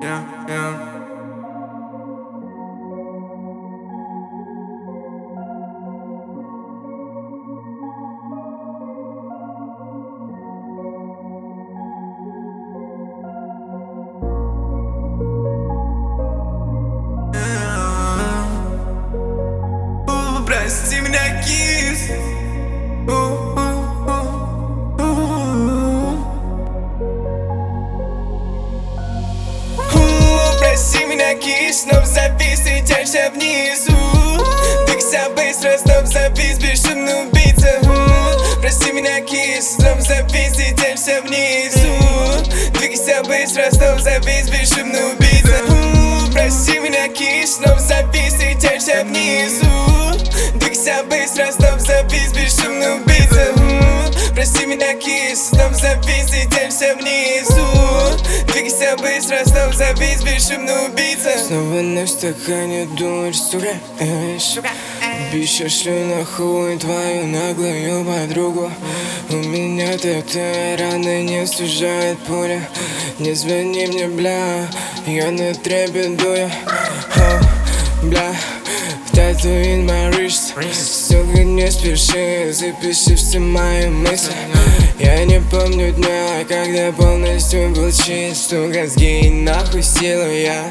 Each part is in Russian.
yeah. Прости меня, кис. Прости меня, кис, снова завис и тянешься внизу. Двигайся быстро, снова завис, бесшумный убийца. Прости меня, кис, снова завис и тянешься внизу. Двигайся быстро, снова завис, бесшумный убийца. Прости меня, кис, снова завис и тянешься внизу. Двигайся быстро, снова завис, бесшумный убийца. Прости меня, кис, снова завис и тянешься внизу. Двигайся быстро, снова завис, бесшумный убийца. Снова на стакане думаешь, сука, Бища шлю хуй твою наглую подругу. У меня ТТ, раны не сужает пуля. Не звони мне, бля, я не трепетую. Бля, татуин my wrist. Сука, не спеши, запиши все мои мысли. Я не помню дня, когда полностью был чист. Сука, сгинь нахуй силу я.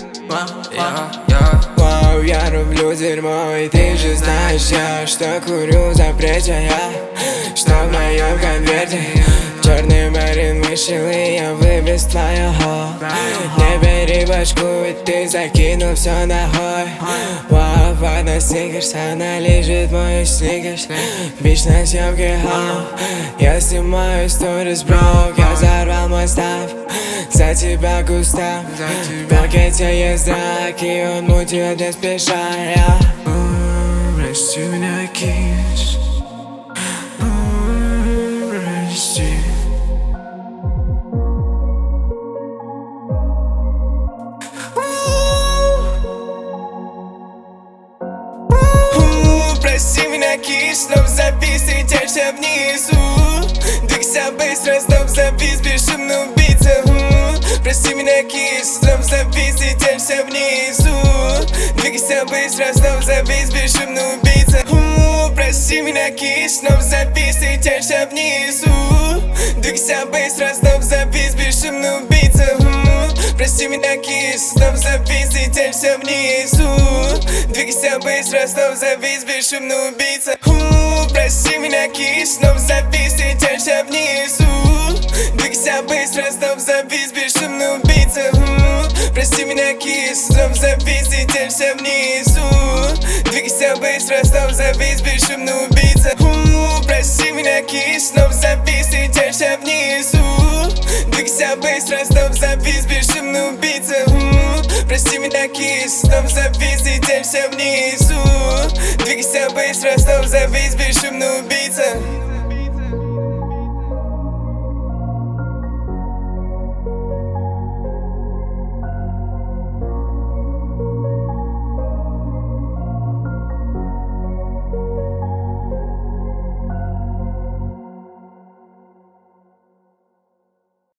Вау, я люблю дерьмо, и ты же знаешь я, что курю запрете я, что в моем конверте черный барин вышел, и я вывез твоего. Не бери башку, ведь ты закинул все нахуй. Вау, вода сникерс, она лежит мой сникерс. Бич на съемке, я снимаю сторис, бро. Я взорвал мой став, за тебя густо. В пакете есть драк, и он мутит не спеша. Прости меня, кис. Прости. Прости меня, кис, снова завис и тянешься внизу. Двигайся быстро, снова завис, бесшумный убийца. Прости меня, кис, снова завис и тянешься внизу. Двигайся быстро, снова завис, бесшумный убийца. Прости меня, кис, снова завис и тянешься внизу. Двигайся быстро, снова завис, бесшумный убийца. Прости меня, кис, снова завис и тянешься внизу. Двигайся быстро, снова завис, бесшумный убийца. Прости меня, кис, снова завис и тянешься внизу. Двигайся быстро, снова завис, бесшумный убийца. Прости меня, кис, снова завис и тянешься внизу. Двигайся быстро, снова завис, бесшумный убийца. Прости меня, кис, снова завис и тянешься внизу. Двигайся быстро, снова завис, бесшумный убийца. Прости меня, кис, снова завис и тянешься внизу. Двигайся быстро, снова завис,